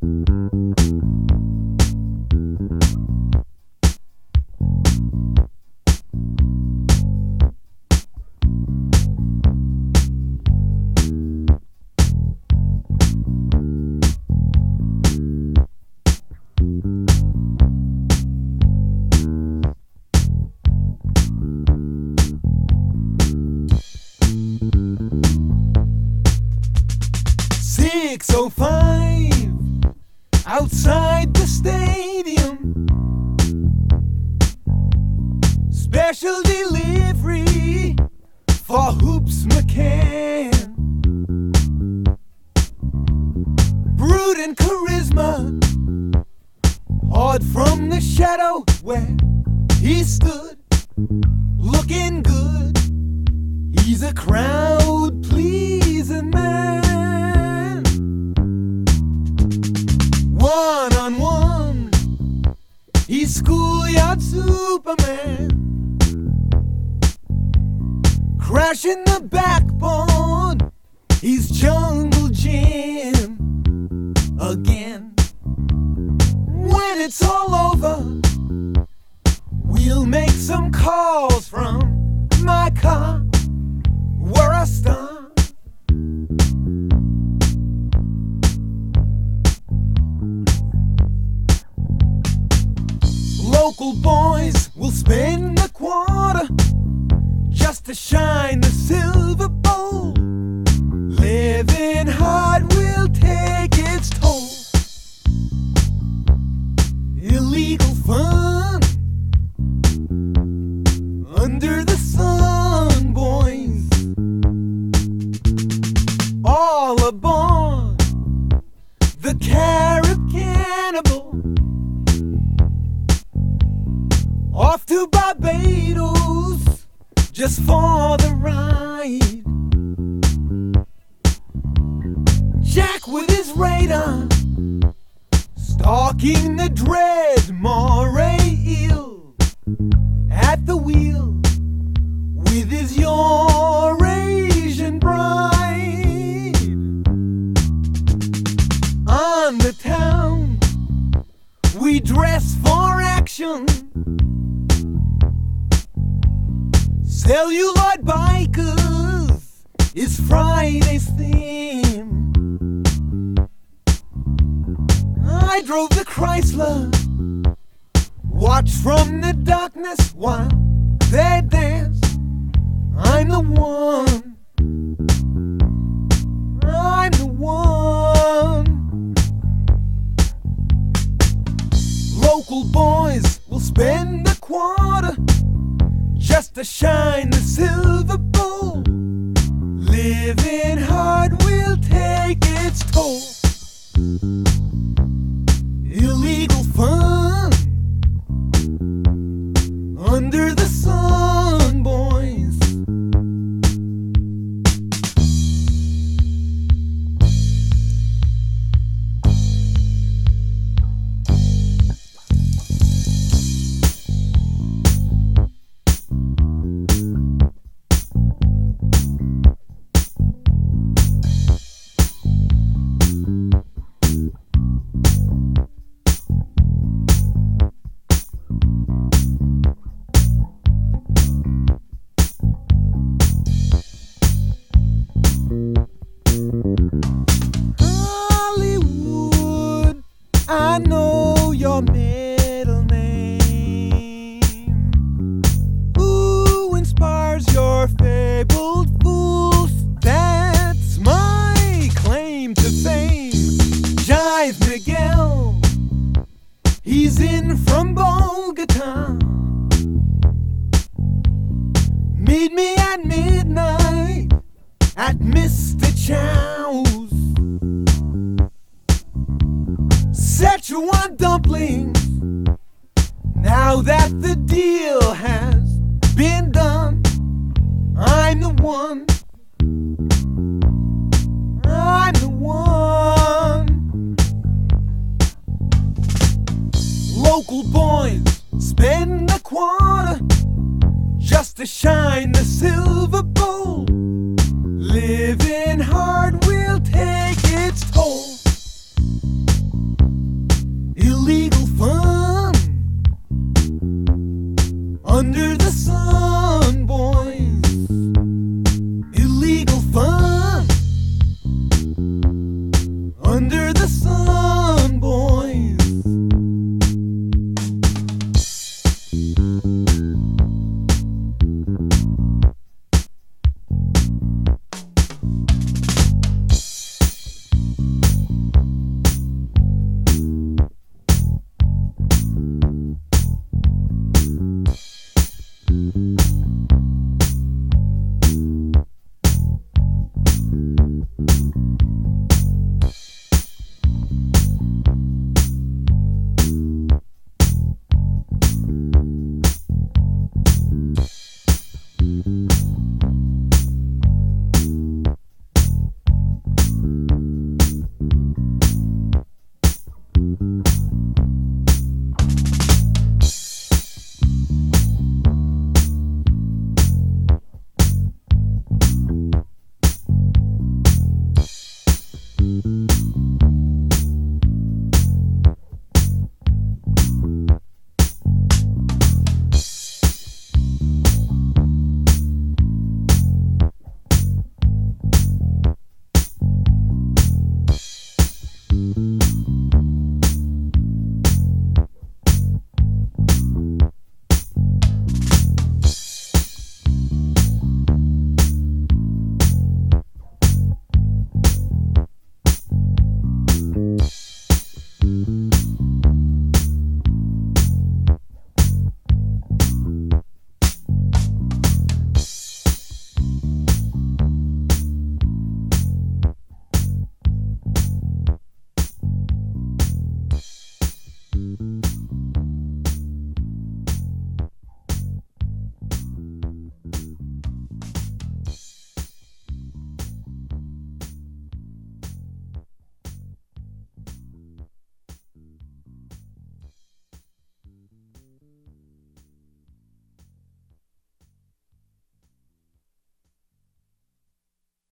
6:05 outside the stadium. Special delivery for Hoops McCann. Brooding charisma, hard from the shadow where he stood, looking good. He's a crowd-pleasing man. One-on-one, he's schoolyard Superman. Crashing the backbone, he's Jungle Jim again. When it's all over, we'll make some calls from my car where I start. Local boys will spend a quarter just to shine the silver bowl. Living hard will take its toll. Illegal fun under the sun, boys. All aboard the Carib Cannibal. Off to Barbados just for the ride. Jack with his radar, stalking the dread moray eel at the wheel with his Eurasian bride. On the town, we dress for action. Celluloid bikers is Friday's theme. I drove the Chrysler, watched from the darkness while they dance. I'm the one, I'm the one. Local boys will spend a quarter just to shine the silver bowl. Living hard will take its toll. Illegal fun under the sun, boys. Hollywood, I know your middle name. Who inspires your fabled fools? That's my claim to fame. Jive Miguel, he's in from Bogota. Meet me at midnight at Mr. Chow's. Szechuan dumplings. Now that the deal has been done, I'm the one, I'm the one. Local boys spend a quarter just to shine the silver